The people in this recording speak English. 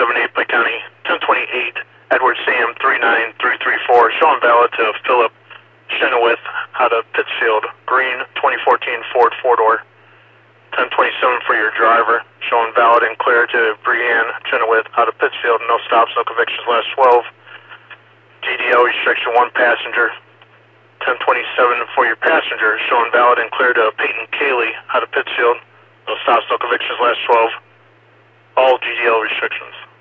78 Pike County, 1028 Edward Sam 39334, showing valid to Philip Chenoweth out of Pittsfield, green 2014 Ford 4-door. 1027 for your driver, showing valid and clear to Brianne Chenoweth out of Pittsfield, no stops, no convictions, last 12. GDL restriction 1 passenger. 1027 for your passenger, showing valid and clear to Peyton Cayley out of Pittsfield, no stops, no convictions, last 12. All GDL restrictions.